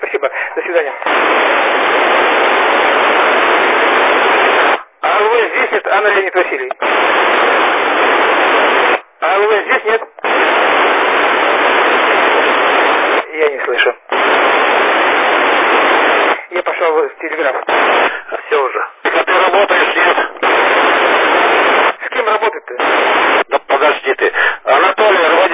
спасибо. До свидания. Алло, здесь нет, Анна Леонид Васильевич. Алло, здесь нет. Я не слышу. Я пошел в телеграф. Все уже. А ты работаешь, нет? С кем работать-то? Да подожди ты. Анатолий,